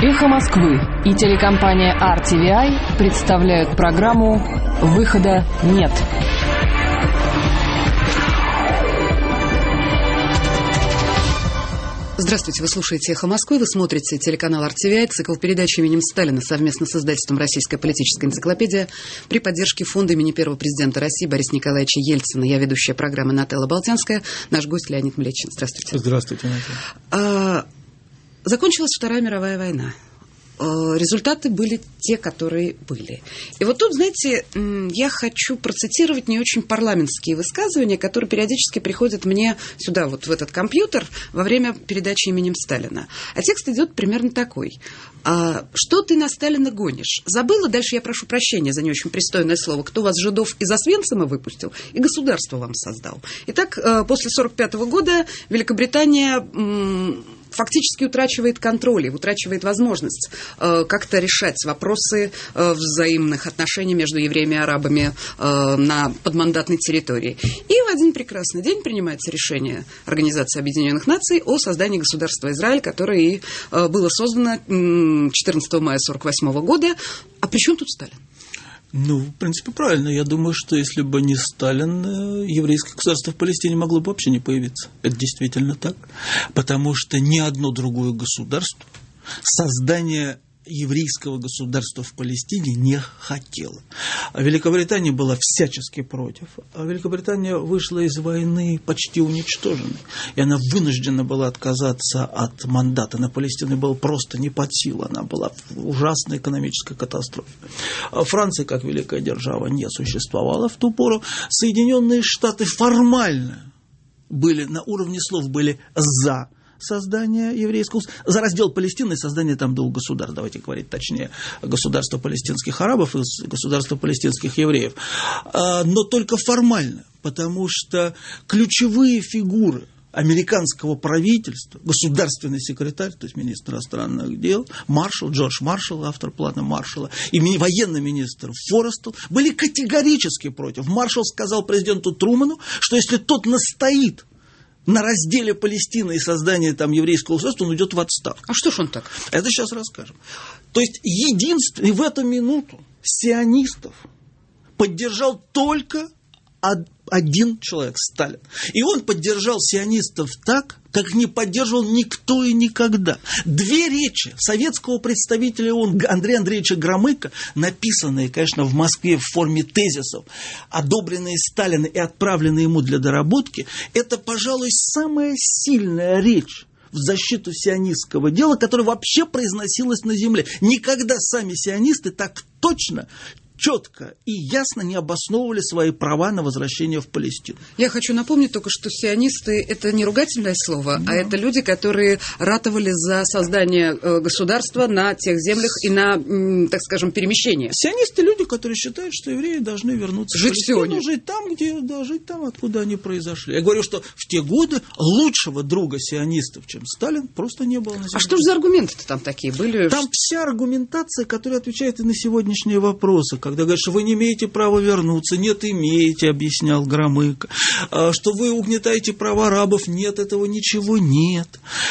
«Эхо Москвы» и телекомпания RTVI представляют программу «Выхода нет». Здравствуйте, вы слушаете «Эхо Москвы», вы смотрите телеканал RTVI, цикл передач именем Сталина совместно с издательством «Российская политическая энциклопедия» при поддержке фонда имени первого президента России Бориса Николаевича Ельцина. Я ведущая программы Нателла Болтянская, наш гость Леонид Млечин. Здравствуйте. Здравствуйте, Наталья. Закончилась Вторая мировая война. Результаты были те, которые были. И вот тут, знаете, я хочу процитировать не очень парламентские высказывания, которые периодически приходят мне сюда, вот в этот компьютер, во время передачи именем Сталина. А текст идет примерно такой. «Что ты на Сталина гонишь? Забыла?» Дальше я прошу прощения за не очень пристойное слово. «Кто вас, жидов, из Освенцима выпустил и государство вам создал?» Итак, после 1945 года Великобритания фактически утрачивает контроль, утрачивает возможность как-то решать вопросы взаимных отношений между евреями и арабами на подмандатной территории. И в один прекрасный день принимается решение Организации Объединенных Наций о создании государства Израиль, которое и было создано 14 мая 1948 года. А при чем тут Сталин? Ну, в принципе, правильно. Я думаю, что если бы не Сталин, еврейское государство в Палестине могло бы вообще не появиться. Это действительно так. Потому что ни одно другое государство создание еврейского государства в Палестине не хотела. Великобритания была всячески против. Великобритания вышла из войны почти уничтоженной. И она вынуждена была отказаться от мандата. На Палестину было просто не под силу. Она была в ужасной экономической катастрофе. Франция, как великая держава, не существовала в ту пору. Соединенные Штаты формально были на уровне слов, были за создание еврейского, за раздел Палестины и создание там двух государств, давайте говорить точнее, государства палестинских арабов и государства палестинских евреев, но только формально, потому что ключевые фигуры американского правительства, государственный секретарь, то есть министр иностранных дел, Джордж Маршалл, автор плана Маршалла, и военный министр Форестел были категорически против. Маршалл сказал президенту Труману, что если тот настоит на разделе Палестины и создании там еврейского государства, он уйдет в отставку. А что ж он так? Это сейчас расскажем. То есть единственный в эту минуту сионистов поддержал только один человек, Сталин. И он поддержал сионистов так, как не поддерживал никто и никогда. Две речи советского представителя Андрея Андреевича Громыка, написанные, конечно, в Москве в форме тезисов, одобренные Сталиным и отправленные ему для доработки, это, пожалуй, самая сильная речь в защиту сионистского дела, которая вообще произносилась на земле. Никогда сами сионисты так точно, четко и ясно не обосновывали свои права на возвращение в Палестину. Я хочу напомнить только, что сионисты – это не ругательное слово, а это люди, которые ратовали за создание государства на тех землях и на, так скажем, перемещение. Сионисты – люди, которые считают, что евреи должны вернуться в Палестину, жить там, жить там, откуда они произошли. Я говорю, что в те годы лучшего друга сионистов, чем Сталин, просто не было на земле. А что же за аргументы-то там такие были? Там вся аргументация, которая отвечает и на сегодняшние вопросы. Когда говорят, что вы не имеете права вернуться, нет, имеете, объяснял Громыко, что вы угнетаете права арабов, нет, этого ничего нет.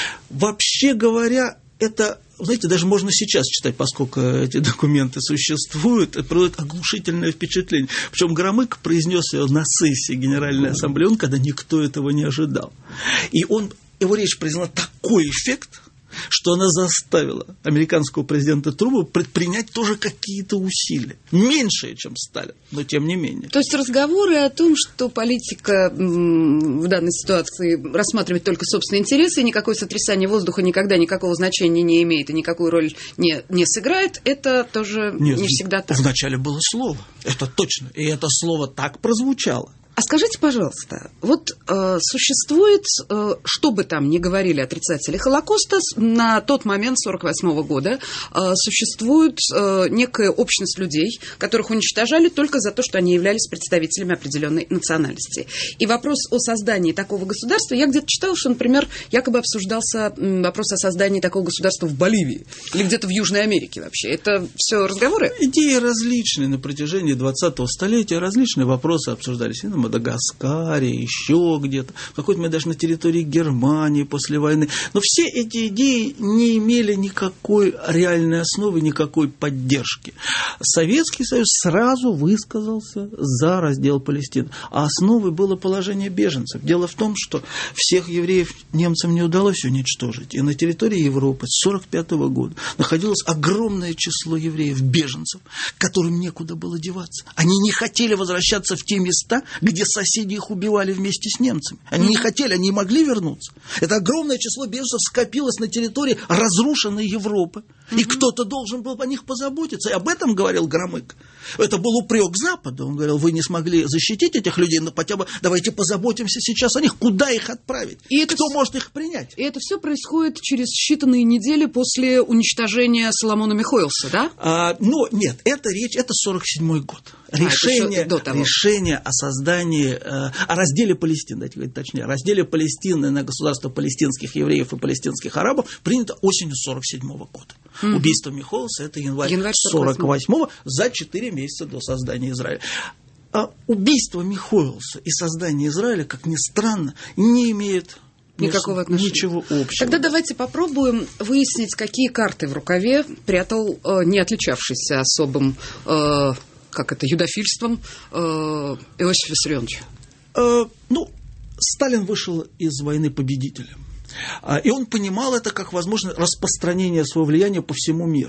Вообще говоря, это, знаете, даже можно сейчас читать, поскольку эти документы существуют, это производит оглушительное впечатление. Причем Громыко произнес ее на сессии Генеральной Ассамблеи, когда никто этого не ожидал. И его речь произвела такой эффект, что она заставила американского президента Трумана предпринять тоже какие-то усилия. Меньшие, чем Сталин, но тем не менее. То есть разговоры о том, что политика в данной ситуации рассматривает только собственные интересы, и никакое сотрясание воздуха никогда никакого значения не имеет и никакую роль не сыграет, это тоже не всегда так. Вначале было слово, это точно, и это слово так прозвучало. А скажите, пожалуйста, вот существует, что бы там ни говорили отрицатели Холокоста, на тот момент, 1948 года, существует некая общность людей, которых уничтожали только за то, что они являлись представителями определенной национальности. И вопрос о создании такого государства, я где-то читала, что, например, якобы обсуждался вопрос о создании такого государства в Боливии или где-то в Южной Америке вообще. Это все разговоры? Идеи различные на протяжении 20-го столетия, различные вопросы обсуждались и на Мадагаскаре, еще где-то, в какой-то момент даже на территории Германии после войны. Но все эти идеи не имели никакой реальной основы, никакой поддержки. Советский Союз сразу высказался за раздел Палестины. А основой было положение беженцев. Дело в том, что всех евреев немцам не удалось уничтожить. И на территории Европы с 1945 года находилось огромное число евреев-беженцев, которым некуда было деваться. Они не хотели возвращаться в те места, где соседи их убивали вместе с немцами. Они не хотели, они не могли вернуться. Это огромное число беженцев скопилось на территории разрушенной Европы. И кто-то должен был о них позаботиться. И об этом говорил Громыко. Это был упрек Западу. Он говорил, вы не смогли защитить этих людей, но хотя бы давайте позаботимся сейчас о них. Куда их отправить? И кто может их принять? И это все происходит через считанные недели после уничтожения Соломона Михоэлса, да? Нет, это 47-й год. Решение о создании, о разделе Палестины, давайте говорить точнее, о разделе Палестины на государство палестинских евреев и палестинских арабов принято осенью 47-го года. Убийство Михоэлса – это январь 48-го, за 4 месяца до создания Израиля. А убийство Михоэлса и создание Израиля, как ни странно, не имеет никакого отношения. Ничего общего. Тогда давайте попробуем выяснить, какие карты в рукаве прятал не отличавшийся особым юдофильством Иосиф Виссарионович. Сталин вышел из войны победителем. И он понимал это как возможность распространения своего влияния по всему миру.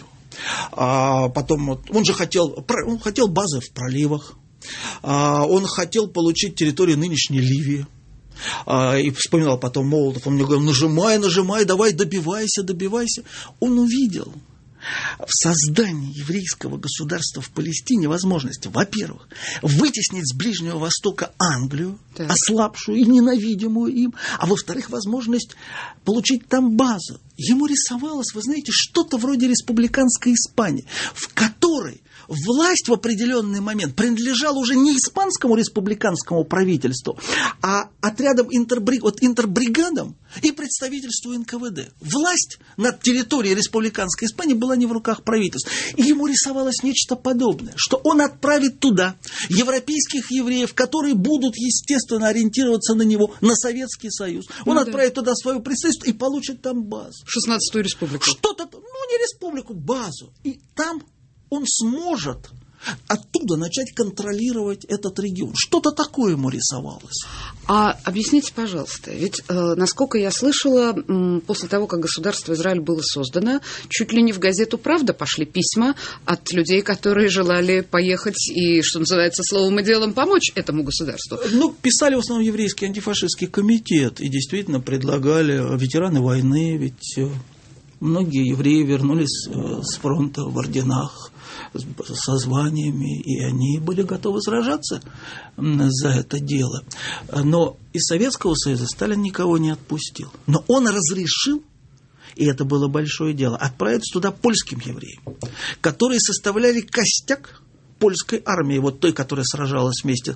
Потом он хотел базы в проливах, он хотел получить территорию нынешней Ливии. И вспоминал потом Молотов, он мне говорил, нажимай, давай, добивайся. Он увидел в создании еврейского государства в Палестине возможность, во-первых, вытеснить с Ближнего Востока Англию, ослабшую и ненавидимую им, а во-вторых, возможность получить там базу. Ему рисовалось, вы знаете, что-то вроде республиканской Испании, в которой власть в определенный момент принадлежала уже не испанскому республиканскому правительству, а отрядам интербригадам и представительству НКВД. Власть над территорией республиканской Испании была не в руках правительства. И ему рисовалось нечто подобное, что он отправит туда европейских евреев, которые будут, естественно, ориентироваться на него, на Советский Союз. Он отправит туда свое представительство и получит там базу. 16-ю республику. Что-то, не республику, базу. И там он сможет оттуда начать контролировать этот регион. Что-то такое ему рисовалось. А объясните, пожалуйста, ведь, насколько я слышала, после того, как государство Израиль было создано, чуть ли не в газету «Правда» пошли письма от людей, которые желали поехать и, что называется, словом и делом помочь этому государству. Писали в основном еврейский антифашистский комитет и действительно предлагали ветераны войны, ведь многие евреи вернулись с фронта в орденах, со званиями, и они были готовы сражаться за это дело. Но из Советского Союза Сталин никого не отпустил. Но он разрешил, и это было большое дело, отправить туда польским евреям, которые составляли костяк польской армии, той, которая сражалась вместе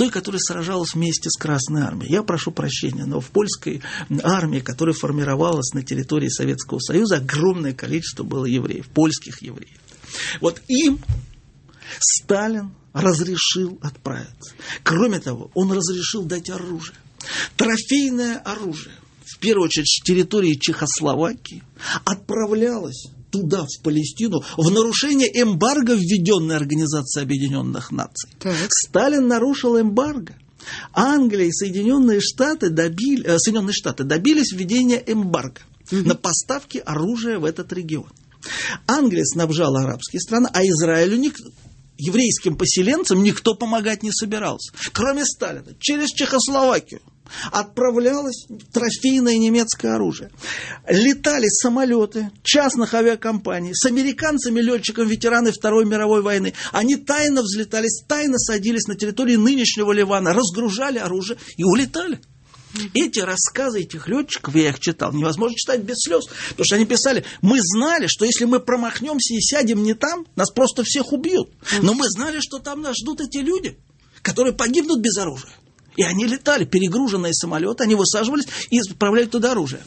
с Красной армией. Я прошу прощения, но в польской армии, которая формировалась на территории Советского Союза, огромное количество было евреев, польских евреев. Им Сталин разрешил отправиться. Кроме того, он разрешил дать оружие. Трофейное оружие, в первую очередь с территории Чехословакии, отправлялось туда, в Палестину, в нарушение эмбарго, введенной Организацией Объединенных Наций. Сталин нарушил эмбарго. Англия и Соединенные Штаты добились введения эмбарго на поставки оружия в этот регион. Англия снабжала арабские страны, а Израилю, еврейским поселенцам, никто помогать не собирался. Кроме Сталина, через Чехословакию отправлялось трофейное немецкое оружие. Летали самолеты частных авиакомпаний с американцами, летчиками, ветеранами Второй мировой войны. Они тайно взлетали, тайно садились на территории нынешнего Ливана, разгружали оружие и улетали. Эти рассказы этих летчиков, я их читал, невозможно читать без слез, потому что они писали, мы знали, что если мы промахнемся и сядем не там, нас просто всех убьют. Но мы знали, что там нас ждут эти люди, которые погибнут без оружия. И они летали, перегруженные самолеты, они высаживались и отправляли туда оружие.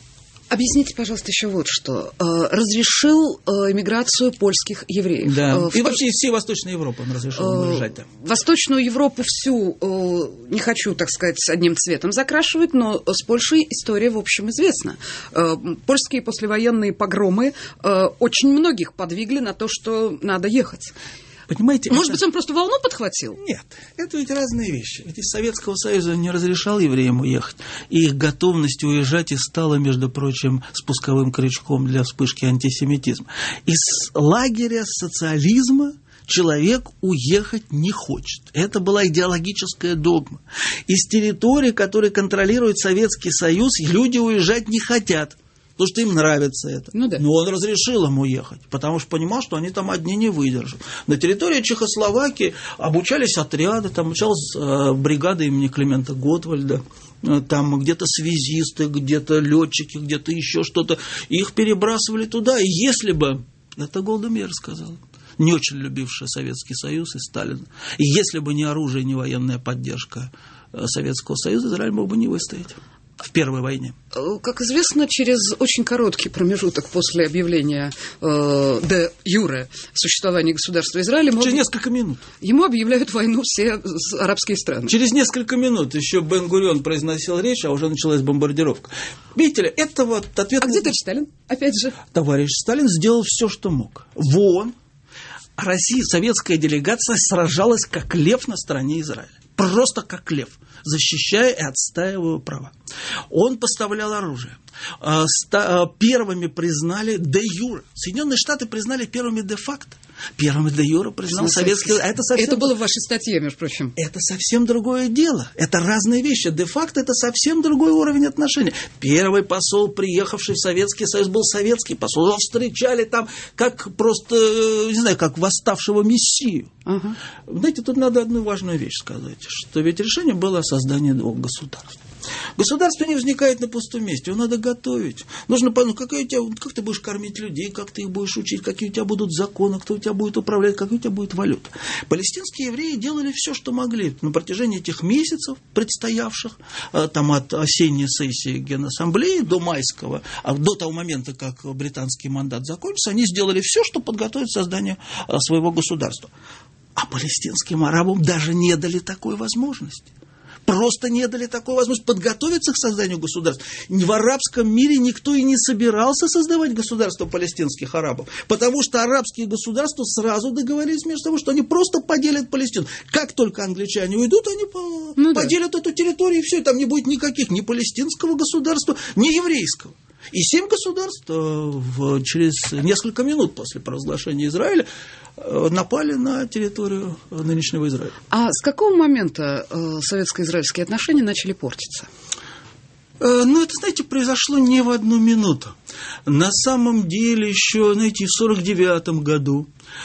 Объясните, пожалуйста, еще вот что. Разрешил эмиграцию польских евреев. Да. И вообще из всей Восточной Европы он разрешил уезжать. Да. Восточную Европу всю, не хочу, так сказать, одним цветом закрашивать, но с Польшей история, в общем, известна. Польские послевоенные погромы очень многих подвигли на то, что надо ехать. Понимаете, может быть, он просто волну подхватил? Нет, это ведь разные вещи. Ведь из Советского Союза не разрешал евреям уехать. И их готовность уезжать и стала, между прочим, спусковым крючком для вспышки антисемитизма. Из лагеря социализма человек уехать не хочет. Это была идеологическая догма. Из территории, которые контролирует Советский Союз, люди уезжать не хотят. Потому что им нравится это. Ну, да. Но он разрешил им уехать, потому что понимал, что они там одни не выдержат. На территории Чехословакии обучались отряды, там обучалась бригада имени Климента Готвальда, там где-то связисты, где-то летчики, где-то еще что-то. Их перебрасывали туда. И если бы, это Голда Меир сказала, не очень любившая Советский Союз и Сталина, и если бы не оружие, не военная поддержка Советского Союза, Израиль мог бы не выстоять в Первой войне. Как известно, через очень короткий промежуток после объявления де юре существования государства Израиля... Через несколько минут. Ему объявляют войну все арабские страны. Через несколько минут еще Бен-Гурион произносил речь, а уже началась бомбардировка. Видите ли, это вот ответ... А где товарищ Сталин? Опять же. Товарищ Сталин сделал все, что мог. В ООН Россия, советская делегация сражалась как лев на стороне Израиля. Просто как лев, защищая и отстаивая права. Он поставлял оружие. Первыми признали де юре. Соединенные Штаты признали первыми де-факто. Первыми де юре признал Советский Союз. Это было в вашей статье, между прочим. Это совсем другое дело. Это разные вещи. Де-факто это совсем другой уровень отношений. Первый посол, приехавший в Советский Союз, был советский посол. Его встречали там как просто, не знаю, как восставшего мессию. Ага. Знаете, тут надо одну важную вещь сказать, что ведь решение было о создании двух государств. Государство не возникает на пустом месте, его надо готовить. Нужно понять, как ты будешь кормить людей, как ты их будешь учить, какие у тебя будут законы, кто у тебя будет управлять, какая у тебя будет валюта. Палестинские евреи делали все, что могли на протяжении этих месяцев предстоявших, там, от осенней сессии Генассамблеи до майского, до того момента, как британский мандат закончился, они сделали все, чтобы подготовить создание своего государства. А палестинским арабам даже не дали такой возможности. Просто не дали такой возможности подготовиться к созданию государства. В арабском мире никто и не собирался создавать государство палестинских арабов, потому что арабские государства сразу договорились между собой, что они просто поделят Палестину. Как только англичане уйдут, они поделят эту территорию, и все, и там не будет никаких ни палестинского государства, ни еврейского. И 7 государств через несколько минут после провозглашения Израиля напали на территорию нынешнего Израиля. А с какого момента советско-израильские отношения начали портиться? Ну, это, знаете, произошло не в одну минуту. На самом деле, еще, знаете, в 1949 году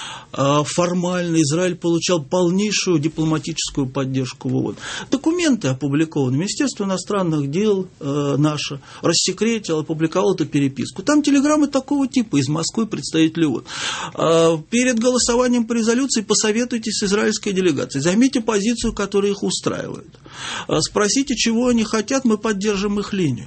формально Израиль получал полнейшую дипломатическую поддержку в ООН. Документы опубликованы. Министерство иностранных дел наше рассекретило, опубликовало эту переписку. Там телеграммы такого типа из Москвы представителей ООН. Перед голосованием по резолюции посоветуйтесь с израильской делегацией. Займите позицию, которая их устраивает. Спросите, чего они хотят, мы поддержим их линию.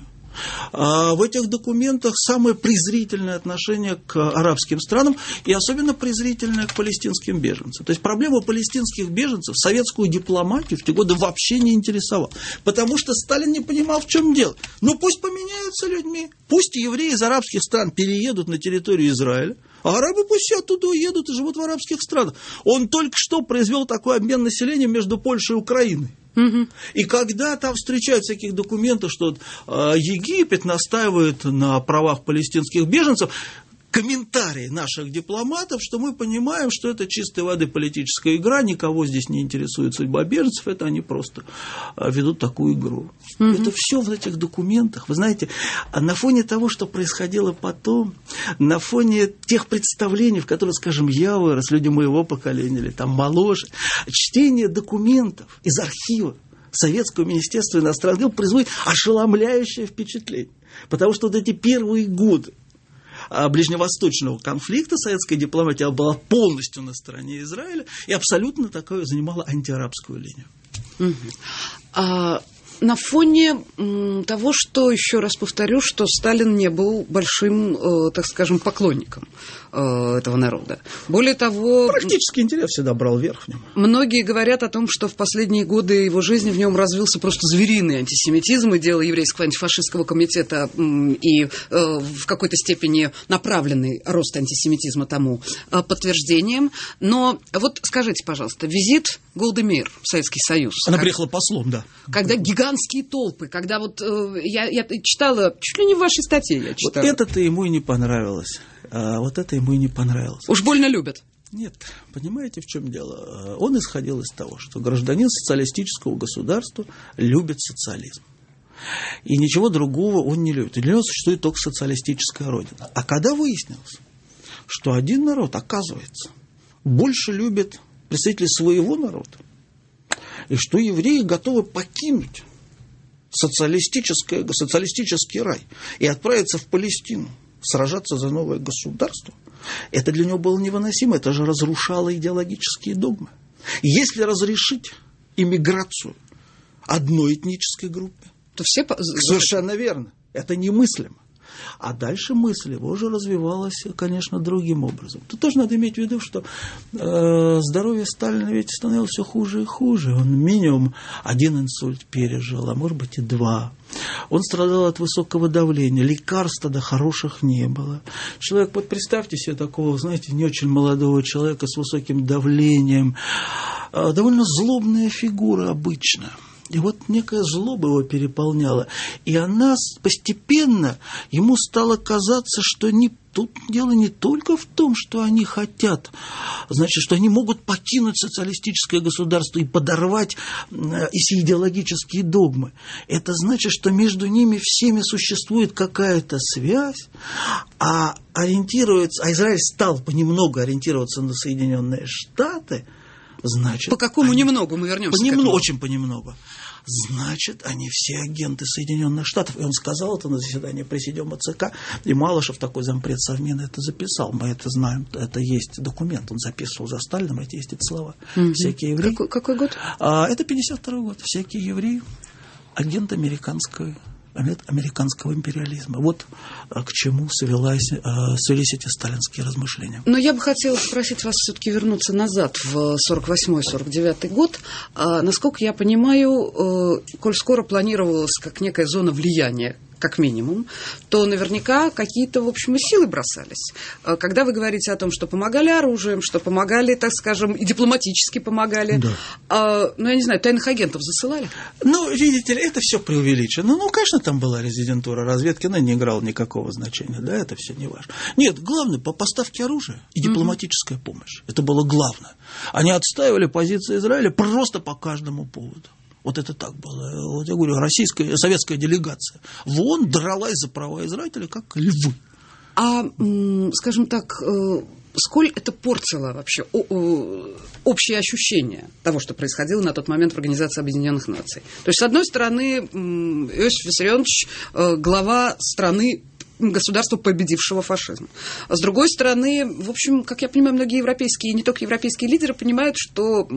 В этих документах самое презрительное отношение к арабским странам и особенно презрительное к палестинским беженцам. То есть проблема палестинских беженцев советскую дипломатию в те годы вообще не интересовала. Потому что Сталин не понимал, в чем дело. Ну пусть поменяются людьми, пусть евреи из арабских стран переедут на территорию Израиля, а арабы пусть все оттуда уедут и живут в арабских странах. Он только что произвел такой обмен населением между Польшей и Украиной. И когда там встречают всяких документов, что Египет настаивает на правах палестинских беженцев, комментарии наших дипломатов, что мы понимаем, что это чистой воды политическая игра, никого здесь не интересует судьба беженцев, это они просто ведут такую игру. Это все в этих документах. Вы знаете, на фоне того, что происходило потом, на фоне тех представлений, в которых, скажем, я вырос, люди моего поколения или там моложе, чтение документов из архива Советского министерства иностранных дел производит ошеломляющее впечатление. Потому что вот эти первые годы ближневосточного конфликта советская дипломатия была полностью на стороне Израиля и абсолютно такое занимала антиарабскую линию. на фоне того, что, еще раз повторю, что Сталин не был большим, так скажем, поклонником этого народа. Более того... Практически интерес всегда брал верх в нем. Многие говорят о том, что в последние годы его жизни в нем развился просто звериный антисемитизм, и дело еврейского антифашистского комитета и в какой-то степени направленный рост антисемитизма тому подтверждением. Но вот скажите, пожалуйста, визит Голды Меир в Советский Союз. Она приехала послом, да. Когда гигантские толпы, когда вот я читала, чуть ли не в вашей статье я читала. Вот это-то ему и не понравилось. Вот это ему и не понравилось. Уж больно любят. Нет, понимаете, в чем дело? Он исходил из того, что гражданин социалистического государства любит социализм. И ничего другого он не любит. Для него существует только социалистическая родина. А когда выяснилось, что один народ, оказывается, больше любит представителей своего народа, и что евреи готовы покинуть социалистический рай и отправиться в Палестину, сражаться за новое государство, это для него было невыносимо, это же разрушало идеологические догмы. Если разрешить иммиграцию одной этнической группе, то все... Совершенно верно, это немыслимо. А дальше мысль его уже развивалась, конечно, другим образом. Тут тоже надо иметь в виду, что здоровье Сталина ведь становилось все хуже и хуже. Он минимум 1 инсульт пережил, а может быть и 2. Он страдал от высокого давления, лекарств тогда хороших не было. Человек, вот представьте себе такого, знаете, не очень молодого человека с высоким давлением, довольно злобная фигура обычно. И вот некая злоба его переполняла. И она постепенно, ему стало казаться, что тут дело не только в том, что они хотят, значит, что они могут покинуть социалистическое государство и подорвать идеологические догмы. Это значит, что между ними всеми существует какая-то связь, а Израиль стал понемногу ориентироваться на Соединенные Штаты. Значит, по какому немного? Мы вернемся к этому. Очень понемногу. Значит, они все агенты Соединенных Штатов. И он сказал это на заседании Президиума ЦК. И Малышев, такой зампред Совмина, это записал. Мы это знаем. Это есть документ. Он записывал за Сталином. Эти есть эти слова. Всякие евреи. Какой год? Это 52-й год. Всякие евреи. Агент американского империализма. Вот к чему свелись эти сталинские размышления. Но я бы хотела попросить вас все-таки вернуться назад в 48-49 год. Насколько я понимаю, коль скоро планировалась как некая зона влияния, как минимум, то наверняка какие-то, в общем, и силы бросались. Когда вы говорите о том, что помогали оружием, что помогали, так скажем, и дипломатически помогали, да. Я не знаю, тайных агентов засылали? Видите ли, это все преувеличено. Конечно, там была резидентура разведки, она не играла никакого значения, да, это все не важно. Нет, главное, по поставке оружия и дипломатическая помощь. Это было главное. Они отстаивали позиции Израиля просто по каждому поводу. Вот это так было. Вот я говорю, советская делегация в ООН дралась за права Израиля, как львы. Скажем так, сколь это портило вообще общее ощущение того, что происходило на тот момент в Организации Объединенных Наций? То есть, с одной стороны, Иосиф Виссарионович, глава страны, государства, победившего фашизм. А с другой стороны, в общем, как я понимаю, многие европейские, и не только европейские лидеры понимают, что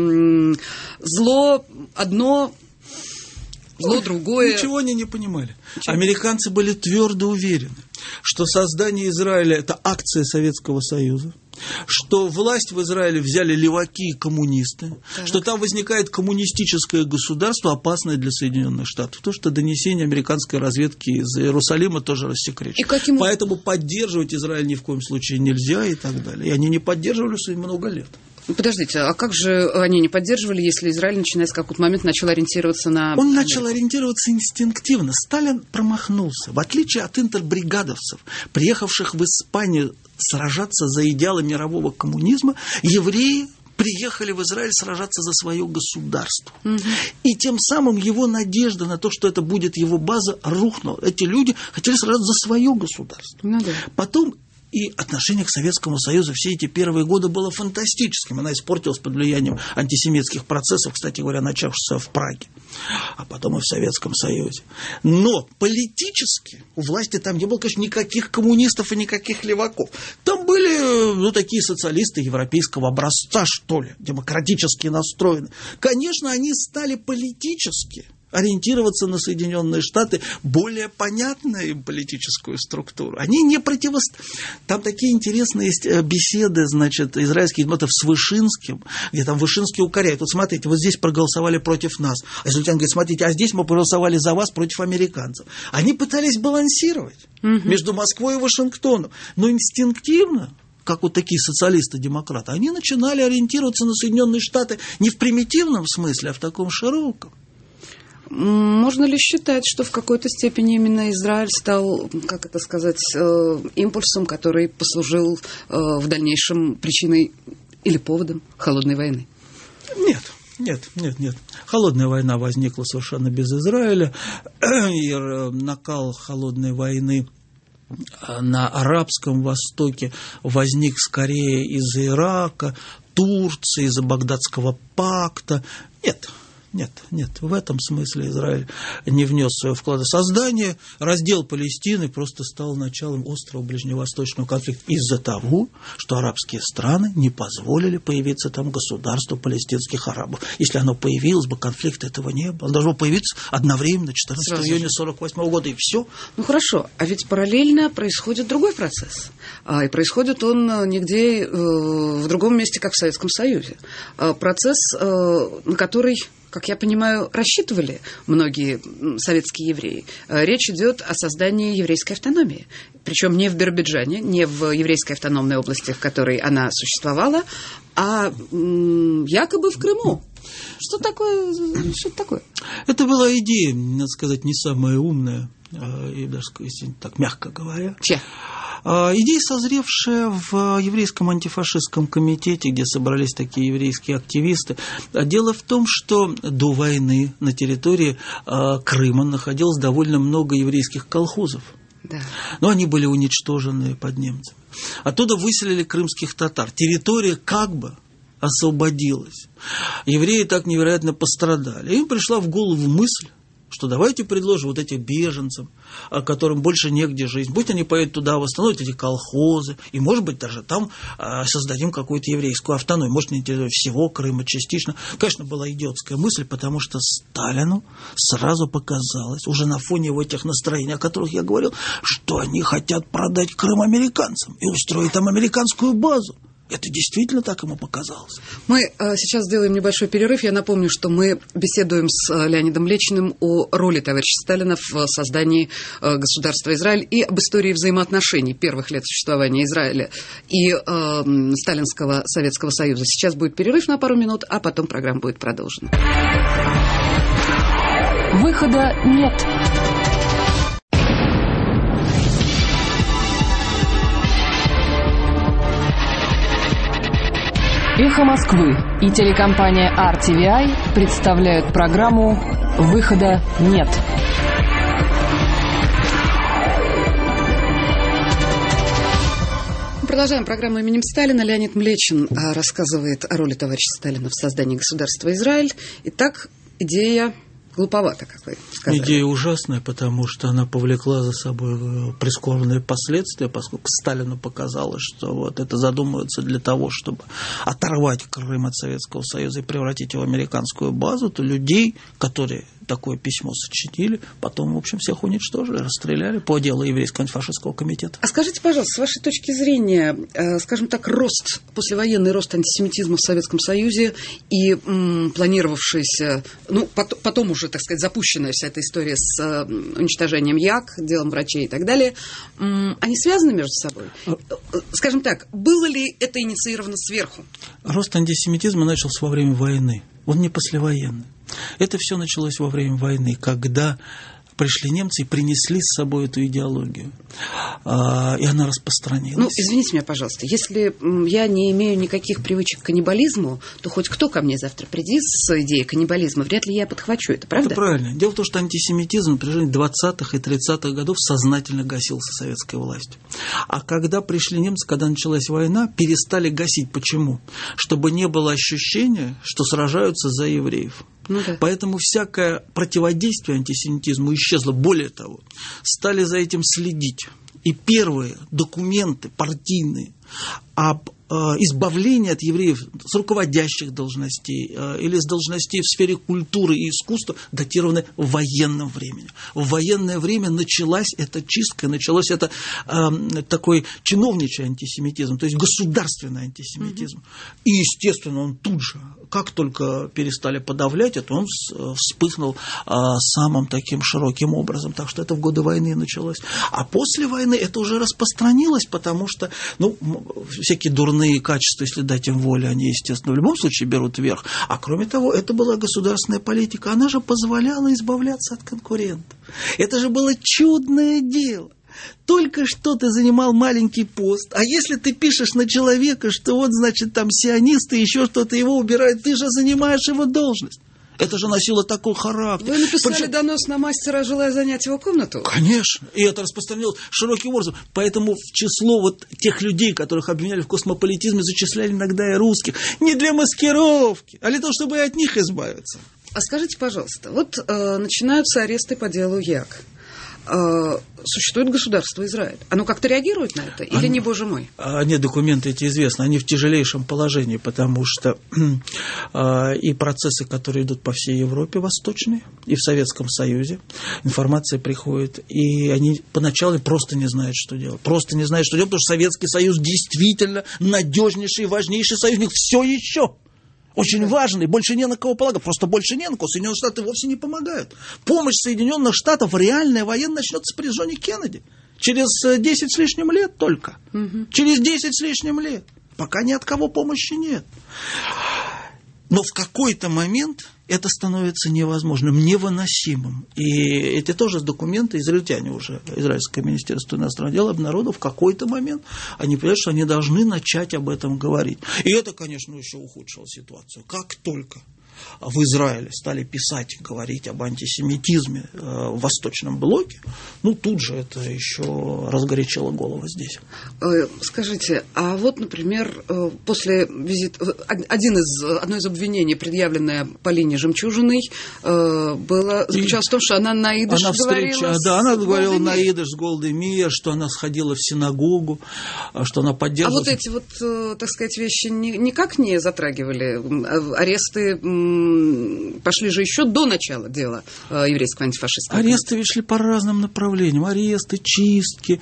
зло одно, зло другое. Ничего они не понимали. Американцы были твердо уверены, что создание Израиля – это акция Советского Союза, что власть в Израиле взяли леваки и коммунисты, что там возникает коммунистическое государство, опасное для Соединенных Штатов. То, что донесения американской разведки из Иерусалима тоже рассекречено. Поэтому поддерживать Израиль ни в коем случае нельзя и так далее. И они не поддерживали много лет. Подождите, а как же они не поддерживали, если Израиль, начиная с какого-то момента, начал ориентироваться на... Он начал ориентироваться инстинктивно. Сталин промахнулся. В отличие от интербригадовцев, приехавших в Испанию сражаться за идеалы мирового коммунизма, евреи приехали в Израиль сражаться за свое государство. И тем самым его надежда на то, что это будет его база, рухнула. Эти люди хотели сражаться за свое государство. Потом и отношение к Советскому Союзу все эти первые годы было фантастическим. Она испортилась под влиянием антисемитских процессов, кстати говоря, начавшихся в Праге, а потом и в Советском Союзе. Но политически у власти там не было, конечно, никаких коммунистов и никаких леваков. Там были, такие социалисты европейского образца, что ли, демократически настроены. Конечно, они стали политически ориентироваться на Соединенные Штаты, более понятную им политическую структуру. Они не противостоят. Там такие интересные есть беседы, значит, израильских демократов с Вышинским, где там Вышинский укоряет. Вот смотрите, вот здесь проголосовали против нас. А израильтяне говорят, смотрите, а здесь мы проголосовали за вас против американцев. Они пытались балансировать между Москвой и Вашингтоном. Но инстинктивно, как вот такие социалисты-демократы, они начинали ориентироваться на Соединенные Штаты не в примитивном смысле, а в таком широком. Можно ли считать, что в какой-то степени именно Израиль стал, как это сказать, импульсом, который послужил в дальнейшем причиной или поводом холодной войны? Нет. Холодная война возникла совершенно без Израиля, и накал холодной войны на Арабском Востоке возник скорее из-за Ирака, Турции, из-за Багдадского пакта. Нет, в этом смысле Израиль не внес своего вклада. Создание, раздел Палестины просто стал началом острого ближневосточного конфликта из-за того, что арабские страны не позволили появиться там государству палестинских арабов. Если оно появилось бы, конфликта этого не было. Оно должно появиться одновременно 14 июня 1948 года, и все. Ну хорошо, а ведь параллельно происходит другой процесс. И происходит он нигде в другом месте, как в Советском Союзе. Процесс, на который, как я понимаю, рассчитывали многие советские евреи. Речь идет о создании еврейской автономии. Причем не в Биробиджане, не в еврейской автономной области, в которой она существовала, а якобы в Крыму. Что это такое? Это была идея, надо сказать, не самая умная, и даже, так мягко говоря. Чья? Идея, созревшая в еврейском антифашистском комитете, где собрались такие еврейские активисты. Дело в том, что до войны на территории Крыма находилось довольно много еврейских колхозов. Да. Но они были уничтожены под немцами. Оттуда выселили крымских татар. Территория как бы освободилась. Евреи так невероятно пострадали. Им пришла в голову мысль, что давайте предложим вот этим беженцам, которым больше негде жить, пусть они поедут туда, восстановят эти колхозы, и, может быть, даже там создадим какую-то еврейскую автономию, может, не на территории всего Крыма, частично. Конечно, была идиотская мысль, потому что Сталину сразу показалось, уже на фоне этих настроений, о которых я говорил, что они хотят продать Крым американцам и устроить там американскую базу. Это действительно так ему показалось. Мы сейчас сделаем небольшой перерыв. Я напомню, что мы беседуем с Леонидом Млечиным о роли товарища Сталина в создании государства Израиль и об истории взаимоотношений первых лет существования Израиля и Сталинского Советского Союза. Сейчас будет перерыв на пару минут, а потом программа будет продолжена. Выхода нет. «Эхо Москвы» и телекомпания RTVI представляют программу «Выхода нет». Продолжаем программу именем Сталина. Леонид Млечин рассказывает о роли товарища Сталина в создании государства Израиль. Итак, идея глуповата, как вы сказали. Идея ужасная, потому что она повлекла за собой прискорбные последствия, поскольку Сталину показалось, что вот это задумывается для того, чтобы оторвать Крым от Советского Союза и превратить его в американскую базу, то людей, которые такое письмо сочинили, потом, в общем, всех уничтожили, расстреляли по делу еврейского антифашистского комитета. А скажите, пожалуйста, с вашей точки зрения, скажем так, послевоенный рост антисемитизма в Советском Союзе и планировавшаяся, потом уже, так сказать, запущенная вся эта история с уничтожением ЯК, делом врачей и так далее, они связаны между собой? Скажем так, было ли это инициировано сверху? Рост антисемитизма начался во время войны. Он не послевоенный. Это все началось во время войны, когда пришли немцы и принесли с собой эту идеологию. И она распространилась. Извините меня, пожалуйста, если я не имею никаких привычек к каннибализму, то хоть кто ко мне завтра приди с идеей каннибализма, вряд ли я подхвачу это, правда? Это правильно. Дело в том, что антисемитизм в протяжении 20-х и 30-х годов сознательно гасился советской властью. А когда пришли немцы, когда началась война, перестали гасить. Почему? Чтобы не было ощущения, что сражаются за евреев. Да. Поэтому всякое противодействие антисемитизму исчезло. Более того, стали за этим следить. И первые документы партийные об избавление от евреев с руководящих должностей или с должностей в сфере культуры и искусства датированы военным временем. В военное время началась эта чистка, началось это такой чиновничий антисемитизм, то есть государственный антисемитизм. И, естественно, он тут же, как только перестали подавлять это, он вспыхнул самым таким широким образом. Так что это в годы войны началось. А после войны это уже распространилось, потому что, всякие дурные качества, если дать им волю, они, естественно, в любом случае берут вверх. А кроме того, это была государственная политика. Она же позволяла избавляться от конкурентов. Это же было чудное дело. Только что ты занимал маленький пост, а если ты пишешь на человека, что вот, значит, там сионисты, еще что-то, его убирают, ты же занимаешь его должность. Это же носило такой характер. Вы написали донос на мастера, желая занять его комнату? Конечно. И это распространилось широким образом. Поэтому в число вот тех людей, которых обвиняли в космополитизме, зачисляли иногда и русских. Не для маскировки, а для того, чтобы и от них избавиться. А скажите, пожалуйста, вот начинаются аресты по делу Як. Существует государство Израиль. Оно как-то реагирует на это? Или не, боже мой? Нет, документы эти известны. Они в тяжелейшем положении, потому что и процессы, которые идут по всей Европе восточной, и в Советском Союзе, информация приходит, и они поначалу просто не знают, что делать. Просто не знают, что делать, потому что Советский Союз действительно надежнейший, важнейший союзник все еще. Очень важный, больше не на кого полагать, просто больше не на кого. Соединенные Штаты вовсе не помогают. Помощь Соединенных Штатов, реальная военная, начнется при Джоне Кеннеди. Через 10 с лишним лет только. Через 10 с лишним лет. Пока ни от кого помощи нет. Но в какой-то момент это становится невозможным, невыносимым. И эти тоже документы, израильтяне уже, Израильское министерство иностранных дел обнародовало, в какой-то момент они понимают, что они должны начать об этом говорить. И это, конечно, еще ухудшило ситуацию. Как только в Израиле стали писать и говорить об антисемитизме в Восточном блоке, тут же это еще разгорячило голову здесь. Скажите, а вот, например, после визита... Одно из обвинений, предъявленное Полине Жемчужиной, заключалось в том, что она на идыш говорила. Да, она говорила на идыш с Голдой Меир, что она сходила в синагогу, что она поддерживала... А вот эти вот, так сказать, вещи никак не затрагивали? Аресты пошли же еще до начала дела еврейского антифашистского. Аресты ведь шли по разным направлениям. Аресты, чистки.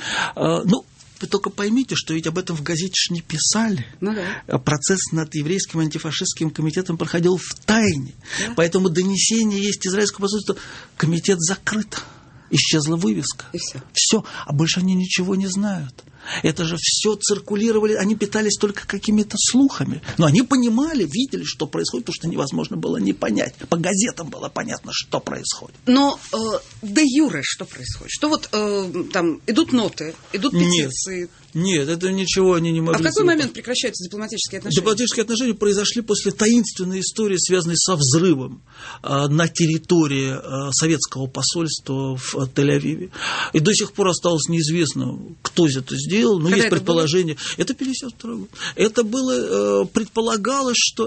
Вы только поймите, что ведь об этом в газете не писали. Да. Процесс над еврейским антифашистским комитетом проходил в тайне. Да. Поэтому донесение есть израильского посольства. Комитет закрыт. Исчезла вывеска. И все. Все. А больше они ничего не знают. Это же все циркулировали, они питались только какими-то слухами. Но они понимали, видели, что происходит, потому что невозможно было не понять. По газетам было понятно, что происходит. Но де юре что происходит? Что вот там идут ноты, идут петиции? Нет, это ничего они не могли. А в какой момент прекращаются дипломатические отношения? Дипломатические отношения произошли после таинственной истории, связанной со взрывом на территории советского посольства в Тель-Авиве. И до сих пор осталось неизвестно, кто это сделал. Но есть предположение. Это 52-й год. Это было, предполагалось, что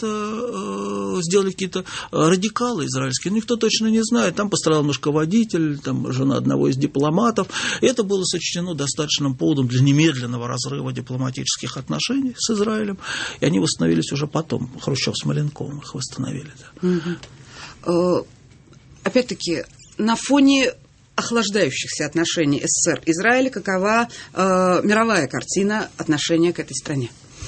это сделали какие-то радикалы израильские. Никто точно не знает. Там пострадал немножко водитель, там жена одного из дипломатов. Это было сочтено достаточным поводом для немедленного разрыва дипломатических отношений с Израилем. И они восстановились уже потом. Хрущев с Маленковым их восстановили. Да. Опять-таки, на фоне охлаждающихся отношений СССР Израиля, какова мировая картина отношения к этой стране?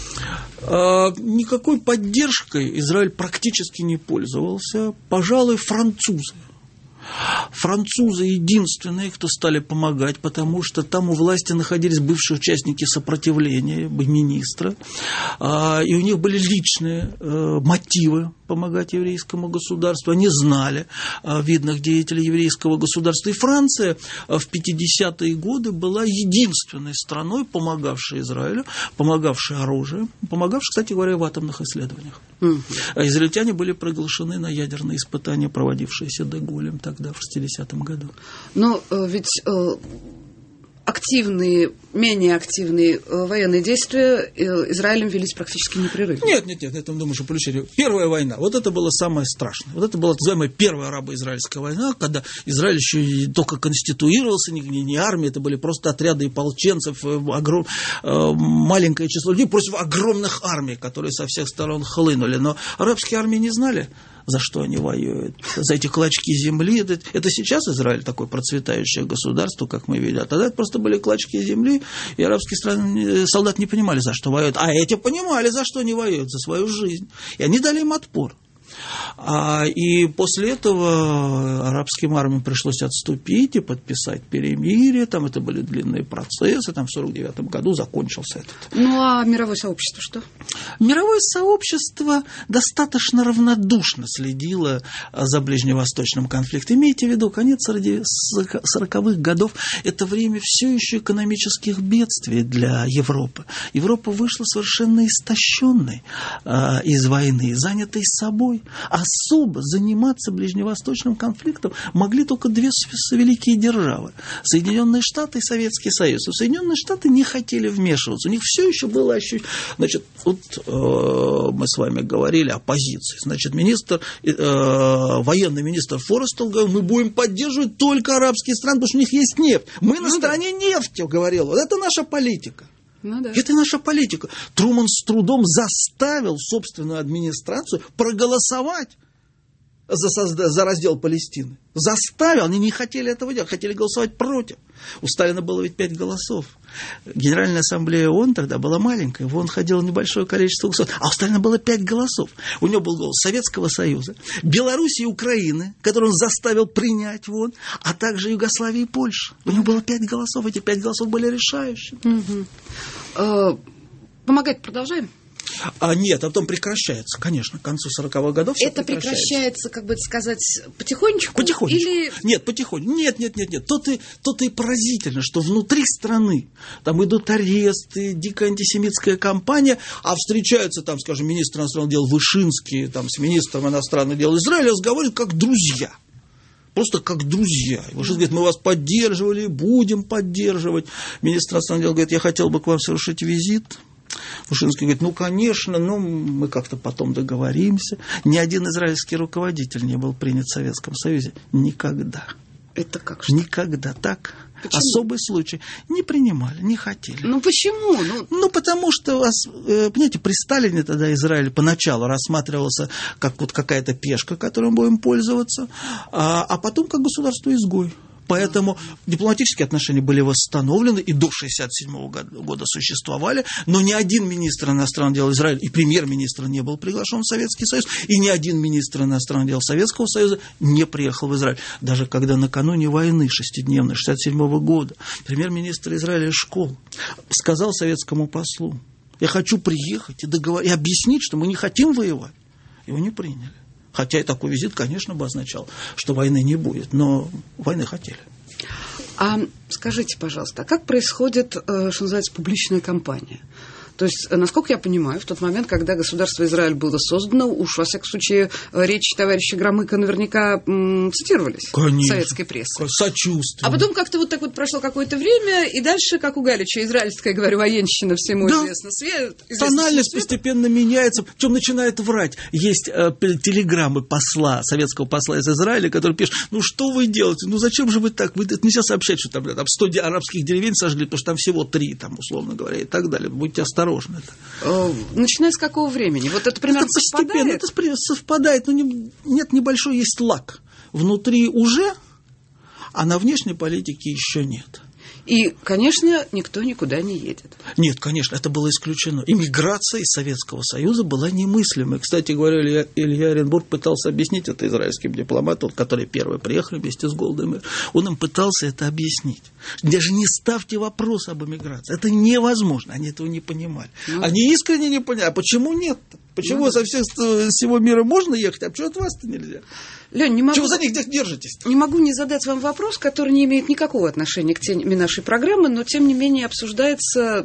Никакой поддержкой Израиль практически не пользовался. Пожалуй, французы. Французы единственные, кто стали помогать, потому что там у власти находились бывшие участники сопротивления, министры, и у них были личные мотивы помогать еврейскому государству. Они знали видных деятелей еврейского государства. И Франция в 50-е годы была единственной страной, помогавшей Израилю, помогавшей оружием, помогавшей, кстати говоря, в атомных исследованиях. А израильтяне были приглашены на ядерные испытания, проводившиеся де Голлем тогда, в 60-м году. Но ведь активные, менее активные военные действия Израилем велись практически непрерывно. Нет, это, думаю, что Полищук. Первая война, вот это было самое страшное. Вот это была так называемая первая арабо-израильская война, когда Израиль еще только конституировался, не армия, это были просто отряды ополченцев, маленькое число людей против огромных армий, которые со всех сторон хлынули. Но арабские армии не знали, за что они воюют, за эти клочки земли. Это сейчас Израиль такое процветающее государство, как мы видим. А тогда это просто были клочки земли, и арабские солдаты не понимали, за что воюют. А эти понимали, за что они воюют, за свою жизнь. И они дали им отпор. И после этого арабским армиям пришлось отступить и подписать перемирие. Там это были длинные процессы. Там в 1949 году закончился этот. Ну, а мировое сообщество что? Мировое сообщество достаточно равнодушно следило за ближневосточным конфликтом. Имейте в виду, конец 40-х годов – это время все еще экономических бедствий для Европы. Европа вышла совершенно истощенной из войны, занятой собой. Особо заниматься ближневосточным конфликтом могли только две великие державы – Соединенные Штаты и Советский Союз. Соединенные Штаты не хотели вмешиваться. У них все еще было ощущение. Значит, вот мы с вами говорили о позиции. Значит, военный министр Форестел говорил, мы будем поддерживать только арабские страны, потому что у них есть нефть. Мы на стороне нефти, говорил. Вот это наша политика. Ну, да. Это наша политика. Труман с трудом заставил собственную администрацию проголосовать за раздел Палестины. Заставил. Они не хотели этого делать, хотели голосовать против. У Сталина было ведь 5 голосов. Генеральная ассамблея ООН тогда была маленькая, в ООН ходило небольшое количество голосов, а у Сталина было 5 голосов. У него был голос Советского Союза, Беларуси и Украины, который он заставил принять в ООН, а также Югославии и Польши. У него было 5 голосов, эти 5 голосов были решающими. Помогать продолжаем? Нет, а потом прекращается, конечно, к концу 40-х годов. Это прекращается, как бы сказать, потихонечку? Потихонечку. Или... Нет, потихонечку. Нет. То-то и поразительно, что внутри страны там идут аресты, дикая антисемитская кампания, а встречаются там, скажем, министр иностранных дел Вышинский там, с министром иностранных дел Израиля, разговаривают как друзья. Просто как друзья. Вышинский говорит, мы вас поддерживали, будем поддерживать. Министр иностранных дел говорит, я хотел бы к вам совершить визит. Вышинский говорит, конечно, мы как-то потом договоримся. Ни один израильский руководитель не был принят в Советском Союзе. Никогда. Это как же? Никогда. Так. Почему? Особый случай. Не принимали, не хотели. Ну, почему? Потому что, понимаете, при Сталине тогда Израиль поначалу рассматривался как вот какая-то пешка, которой мы будем пользоваться, а потом как государство-изгой. Поэтому дипломатические отношения были восстановлены и до 1967 года существовали, но ни один министр иностранных дел Израиля и премьер-министр не был приглашен в Советский Союз, и ни один министр иностранных дел Советского Союза не приехал в Израиль. Даже когда накануне войны шестидневной 1967 года премьер-министр Израиля Эшкол сказал советскому послу, я хочу приехать и объяснить, что мы не хотим воевать. Его не приняли. Хотя и такой визит, конечно, бы означал, что войны не будет, но войны хотели. А скажите, пожалуйста, а как происходит, что называется, публичная кампания? То есть, насколько я понимаю, в тот момент, когда государство Израиль было создано, уж, во всяком случае, речи товарища Громыка наверняка цитировались в советской прессе. Сочувствие. А потом как-то вот так вот прошло какое-то время, и дальше, как у Галича, израильская, говорю, военщина всему известна. Тональность постепенно меняется, причем начинает врать. Есть телеграммы советского посла из Израиля, который пишет, что вы делаете, зачем же вы так, это нельзя сообщать, что там 100 арабских деревень сожгли, потому что там всего 3, там, условно говоря, и так далее. Будьте осторожны. Начиная с какого времени? Вот это примерно совпадает? Это совпадает, но нет, небольшой есть лаг. Внутри уже, а на внешней политике еще нет. И, конечно, никто никуда не едет. Нет, конечно, это было исключено. Иммиграция из Советского Союза была немыслимой. Кстати говоря, Илья Оренбург пытался объяснить это израильским дипломатам, которые первые приехали вместе с Голдой. Он им пытался это объяснить. Даже не ставьте вопрос об иммиграции. Это невозможно. Они этого не понимали. Они искренне не понимали. А почему нет? Почему со всего мира можно ехать, а почему от вас-то нельзя? Лёнь, не могу... Чего за них держитесь? Не могу не задать вам вопрос, который не имеет никакого отношения к теме нашей программы, но тем не менее обсуждается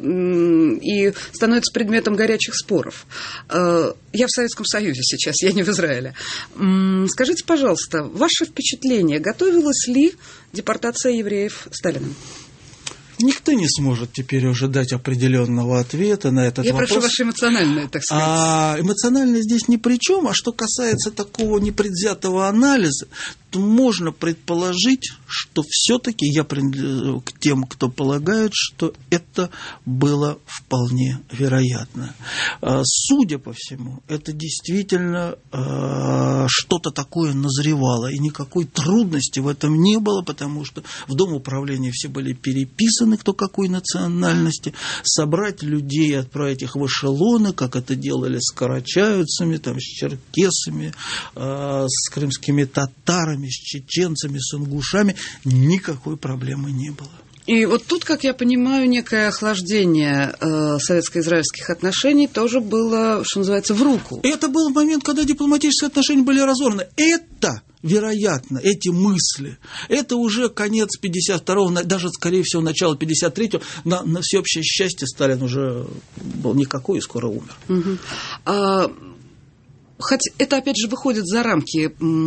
и становится предметом горячих споров. Я в Советском Союзе сейчас, я не в Израиле. Скажите, пожалуйста, ваше впечатление, готовилась ли депортация евреев Сталиным? Никто не сможет теперь уже дать определенного ответа на этот вопрос. Я прошу ваше эмоциональное, так сказать. Эмоциональное здесь ни при чем, а что касается такого непредвзятого анализа, то можно предположить, что все-таки я принадлежу к тем, кто полагает, что это было вполне вероятно. Судя по всему, это действительно что-то такое назревало, и никакой трудности в этом не было, потому что в Дом управления все были переписаны, кто какой национальности, собрать людей и отправить их в эшелоны, как это делали с карачаевцами, там, с черкесами, с крымскими татарами, с чеченцами, с ингушами, никакой проблемы не было. И вот тут, как я понимаю, некое охлаждение советско-израильских отношений тоже было, что называется, в руку. Это был момент, когда дипломатические отношения были разорваны. Это, вероятно, эти мысли, это уже конец 52-го, даже, скорее всего, начало 53-го. На всеобщее счастье Сталин уже был никакой и скоро умер. Угу. Хоть это, опять же, выходит за рамки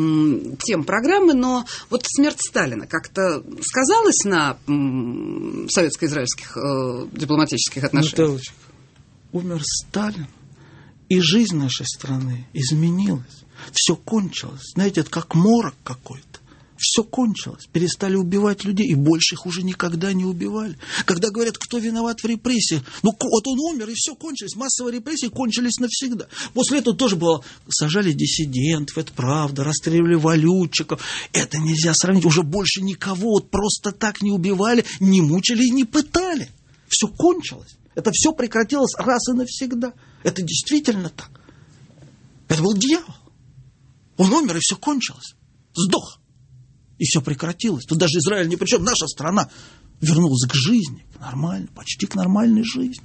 тем программы, но вот смерть Сталина как-то сказалась на советско-израильских дипломатических отношениях? Умер Сталин, и жизнь нашей страны изменилась. Все кончилось. Знаете, это как морок какой-то. Все кончилось. Перестали убивать людей, и больше их уже никогда не убивали. Когда говорят, кто виноват в репрессиях, ну вот он умер, и все кончилось. Массовые репрессии кончились навсегда. После этого тоже было, сажали диссидентов, это правда, расстреливали валютчиков. Это нельзя сравнить. Уже больше никого вот просто так не убивали, не мучили и не пытали. Все кончилось. Это все прекратилось раз и навсегда. Это действительно так. Это был дьявол. Он умер, и все кончилось. Сдох. И все прекратилось. Тут даже Израиль ни при чем. Наша страна вернулась к жизни, к нормальной, почти к нормальной жизни.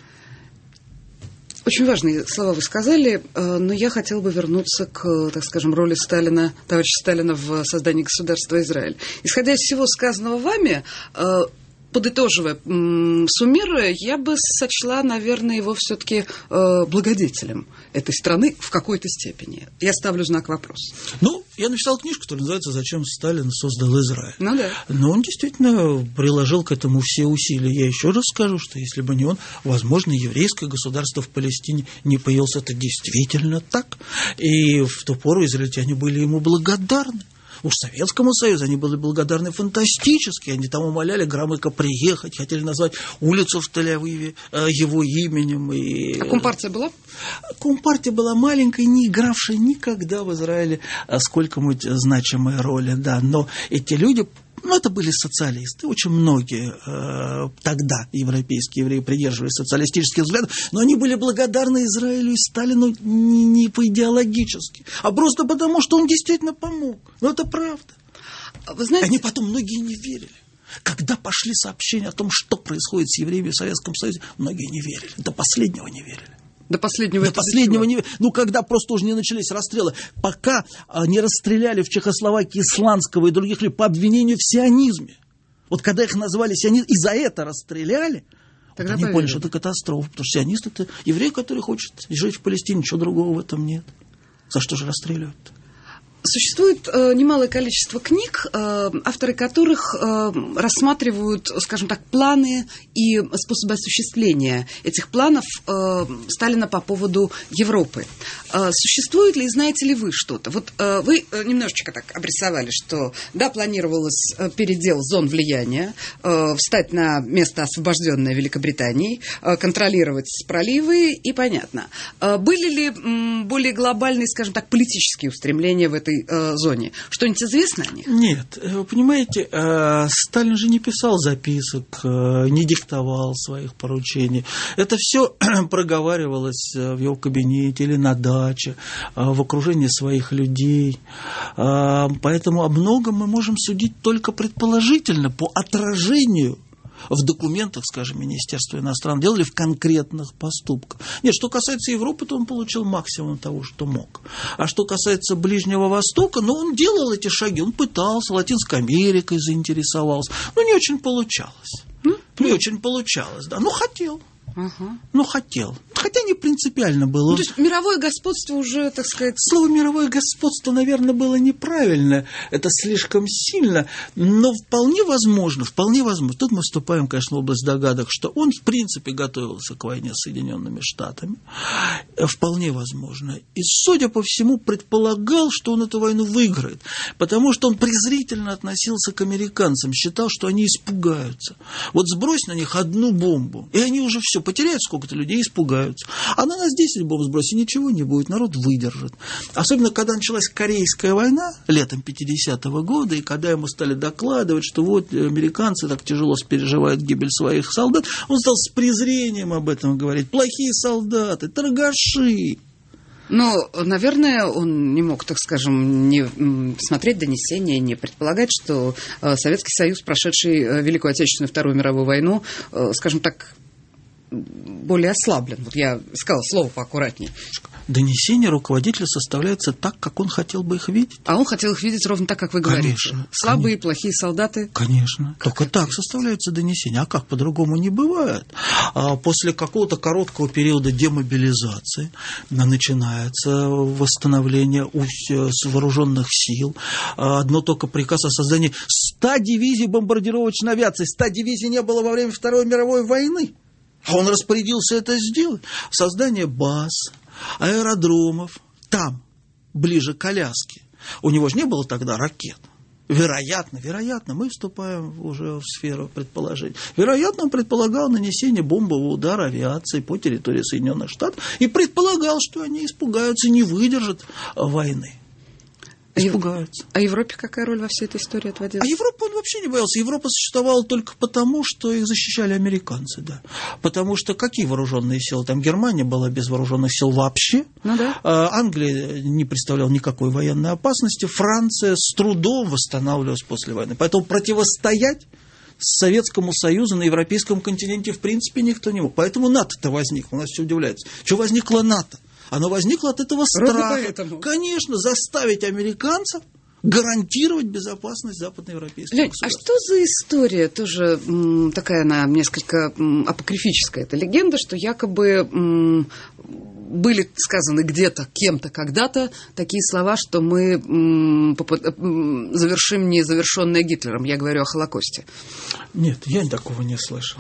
Очень важные слова вы сказали, но я хотела бы вернуться к, так скажем, роли Сталина, товарища Сталина в создании государства Израиль. Исходя из всего сказанного вами, подытоживая, суммируя, я бы сочла, наверное, его все-таки благодетелем этой страны в какой-то степени. Я ставлю знак вопроса. Ну, я написал книжку, которая называется «Зачем Сталин создал Израиль». Ну да. Но он действительно приложил к этому все усилия. Я еще раз скажу, что если бы не он, возможно, еврейское государство в Палестине не появилось. Это действительно так. И в ту пору израильтяне были ему благодарны. Уж Советскому Союзу они были благодарны фантастически. Они там умоляли Громыко приехать, хотели назвать улицу в Тель-Авиве его именем. А Компартия была? Компартия была маленькой, не игравшей никогда в Израиле сколько-нибудь значимой роли. Да. Но эти люди... Ну, это были социалисты. Очень многие тогда европейские евреи придерживались социалистических взглядов, но они были благодарны Израилю и Сталину не по-идеологически, а просто потому, что он действительно помог. Ну, это правда. Вы знаете... Они потом многие не верили. Когда пошли сообщения о том, что происходит с евреями в Советском Союзе, многие не верили. До последнего не верили. До последнего не... Ну, когда просто уже не начались расстрелы, пока не расстреляли в Чехословакии Сланского и других людей по обвинению в сионизме. Вот когда их назвали сионистами и за это расстреляли, тогда они поняли, что это катастрофа. Потому что сионист — это еврей, который хочет жить в Палестине, ничего другого в этом нет. За что же расстреливают? Существует немалое количество книг, авторы которых рассматривают, скажем так, планы и способы осуществления этих планов Сталина по поводу Европы. Существует ли, знаете ли вы что-то? Вот вы немножечко так обрисовали, что, да, планировалось передел зон влияния, встать на место, освобожденное Великобританией, контролировать проливы, и понятно. Были ли более глобальные, скажем так, политические устремления в этой зоне? Что-нибудь известно о них? Нет. Вы понимаете, Сталин же не писал записок, не диктовал своих поручений. Это все проговаривалось в его кабинете или на даче, в окружении своих людей. Поэтому о многом мы можем судить только предположительно, по отражению в документах, скажем, Министерства иностранных дел или в конкретных поступках. Нет, что касается Европы, то он получил максимум того, что мог. А что касается Ближнего Востока, ну, он делал эти шаги, он пытался, Латинской Америкой заинтересовался, но не очень получалось. Не очень получалось, да. Ну, хотел. Ну, хотел. хотя не принципиально было. То есть мировое господство уже, так сказать... Слово «мировое господство», наверное, было неправильно, это слишком сильно, но вполне возможно, тут мы вступаем, конечно, в область догадок, что он, в принципе, готовился к войне с Соединенными Штатами, вполне возможно, и, судя по всему, предполагал, что он эту войну выиграет, потому что он презрительно относился к американцам, считал, что они испугаются. Вот сбрось на них одну бомбу, и они уже все потеряют сколько-то людей, испугаются. А на нас 10 бомб сбросить, ничего не будет, народ выдержит. Особенно, когда началась Корейская война летом 50-го года, и когда ему стали докладывать, что вот американцы так тяжело переживают гибель своих солдат, он стал с презрением об этом говорить. Плохие солдаты, торгаши. Но, наверное, он не мог, так скажем, не смотреть донесения, не предполагать, что Советский Союз, прошедший Великую Отечественную и Вторую мировую войну, скажем так, более ослаблен. Вот я сказала слово поаккуратнее. Донесения руководителя составляются так, как он хотел бы их видеть. А он хотел их видеть ровно так, как вы говорите. Конечно. Слабые, плохие солдаты. Конечно. Только так составляются донесения. А как по-другому не бывает? После какого-то короткого периода демобилизации начинается восстановление вооруженных сил. Одно только приказ о создании 100 дивизий бомбардировочной авиации. 100 дивизий не было во время Второй мировой войны. А он распорядился это сделать. Создание баз, аэродромов, там, ближе к Аляске. У него же не было тогда ракет. Вероятно, мы вступаем уже в сферу предположений. Вероятно, он предполагал нанесение бомбового удара авиации по территории Соединенных Штатов и предполагал, что они испугаются, не выдержат войны. Испугаются. А Европе какая роль во всей этой истории отводилась? А Европу он вообще не боялся. Европа существовала только потому, что их защищали американцы, да. Потому что какие вооруженные силы? Там Германия была без вооруженных сил вообще. Ну да. Англия не представляла никакой военной опасности. Франция с трудом восстанавливалась после войны. Поэтому противостоять Советскому Союзу на европейском континенте в принципе никто не мог. Поэтому НАТО-то возникло. У нас все удивляется. Что возникло НАТО? Оно возникло от этого страха. Конечно, заставить американцев гарантировать безопасность западноевропейских государств. А что за история? Тоже такая она несколько апокрифическая. Это легенда, что якобы были сказаны где-то, кем-то, когда-то такие слова, что мы завершим незавершенное Гитлером. Я говорю о Холокосте. Нет, я такого не слышал.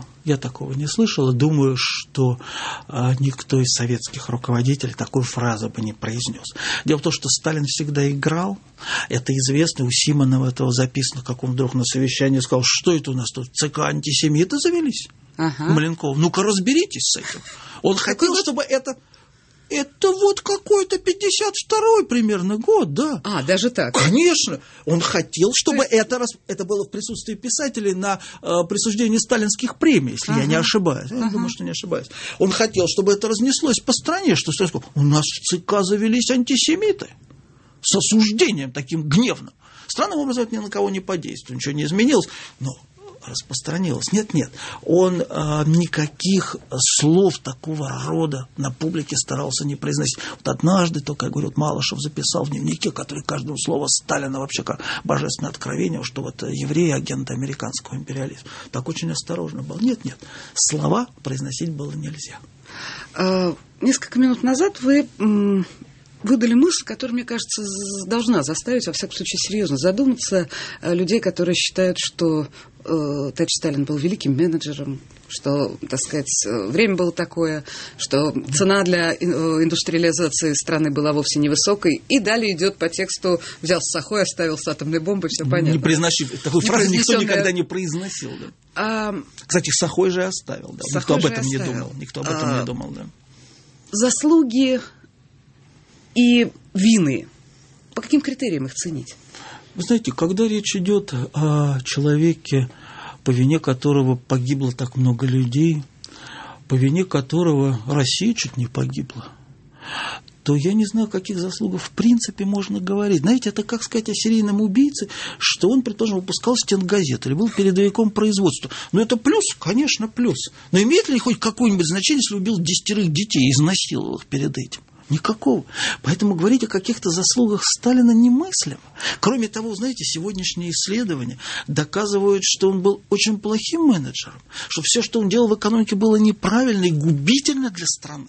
И думаю, что никто из советских руководителей такую фразу бы не произнес. Дело в том, что Сталин всегда играл. Это известно, у Симонова этого записано, как он вдруг на совещании сказал, что это у нас тут, ЦК антисемиты завелись? Ага. Маленков, ну-ка разберитесь с этим. Он хотел, чтобы это вот какой-то 52-й примерно год, да. А, даже так? Конечно. Он хотел, чтобы это было в присутствии писателей на присуждении сталинских премий, если я не ошибаюсь. Я думаю, что не ошибаюсь. Он хотел, чтобы это разнеслось по стране, что у нас в ЦК завелись антисемиты. С осуждением таким гневным. Странным образом это ни на кого не подействовало, ничего не изменилось, но распространилось. Нет, он никаких слов такого рода на публике старался не произносить. Вот однажды только, я говорю, вот Малышев записал в дневнике, который каждое слово Сталина вообще как божественное откровение, что вот евреи агенты американского империализма. Так очень осторожно был. Нет, слова произносить было нельзя. Несколько минут назад вы выдали мысль, которая, мне кажется, должна заставить, во всяком случае, серьезно задуматься людей, которые считают, что товарищ Сталин был великим менеджером, что, так сказать, время было такое, что цена для индустриализации страны была вовсе невысокой, и далее идет по тексту «взял с Сахой, оставил с атомной бомбой», все понятно. Такую фразу никто никогда не произносил. Да. Кстати, Сахой же оставил. Да. Никто об этом не думал. Да. Заслуги и вины. По каким критериям их ценить? Вы знаете, когда речь идет о человеке, по вине которого погибло так много людей, по вине которого Россия чуть не погибла, то я не знаю, о каких заслугах в принципе можно говорить. Знаете, это как сказать о серийном убийце, что он, предположим, выпускал стенгазеты или был передовиком производства. Но это плюс, конечно, плюс. Но имеет ли хоть какое-нибудь значение, если убил 10 детей и изнасиловал их перед этим? Никакого. Поэтому говорить о каких-то заслугах Сталина немыслимо. Кроме того, знаете, сегодняшние исследования доказывают, что он был очень плохим менеджером, что все, что он делал в экономике, было неправильно и губительно для страны.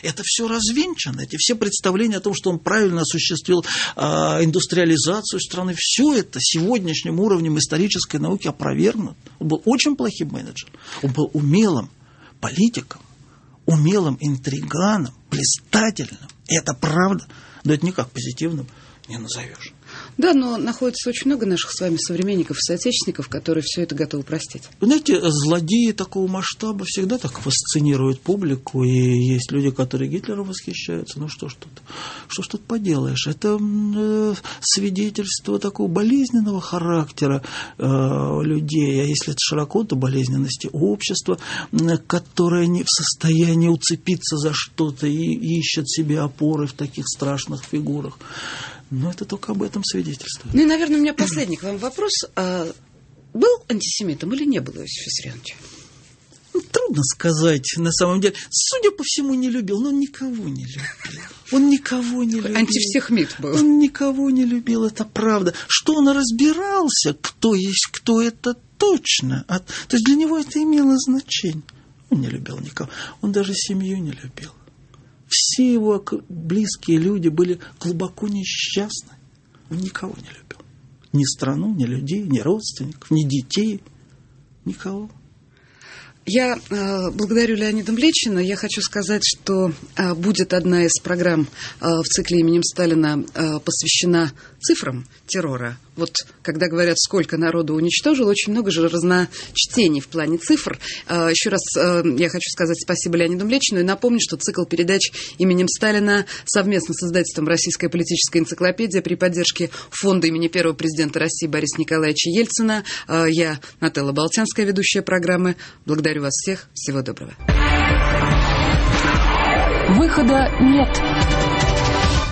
это все развенчано. Эти все представления о том, что он правильно осуществил индустриализацию страны, все это сегодняшним уровнем исторической науки опровергнут. Он был очень плохим менеджером. Он был умелым политиком, умелым интриганом, блистательным. И это правда. Но это никак позитивным не назовешь. Да, но находится очень много наших с вами современников и соотечественников, которые все это готовы простить. Вы знаете, злодеи такого масштаба всегда так фасцинируют публику, и есть люди, которые Гитлером восхищаются. Ну что ж тут поделаешь? Это свидетельство такого болезненного характера людей, а если это широко, то болезненности общества, которое не в состоянии уцепиться за что-то и ищет себе опоры в таких страшных фигурах. Но это только об этом свидетельствует. Ну и, наверное, у меня последний к вам вопрос. Был антисемитом или не был, Иосиф Виссарионович? Трудно сказать, на самом деле. Судя по всему, не любил, но он никого не любил. Он никого не любил. Антивсехмит был. Он никого не любил, это правда. Что он разбирался, кто есть кто, это точно. То есть для него это имело значение. Он не любил никого. Он даже семью не любил. Все его близкие люди были глубоко несчастны. Он никого не любил. Ни страну, ни людей, ни родственников, ни детей. Никого. Я благодарю Леонида Млечина. Я хочу сказать, что будет одна из программ в цикле именем Сталина посвящена цифрам террора. Вот когда говорят, сколько народу уничтожил, очень много же разночтений в плане цифр. Еще раз я хочу сказать спасибо Леониду Млечину и напомню, что цикл передач именем Сталина совместно с издательством «Российская политическая энциклопедия» при поддержке фонда имени первого президента России Бориса Николаевича Ельцина. Я Нателла Болтянская, ведущая программы. Благодарю вас всех. Всего доброго. Выхода нет.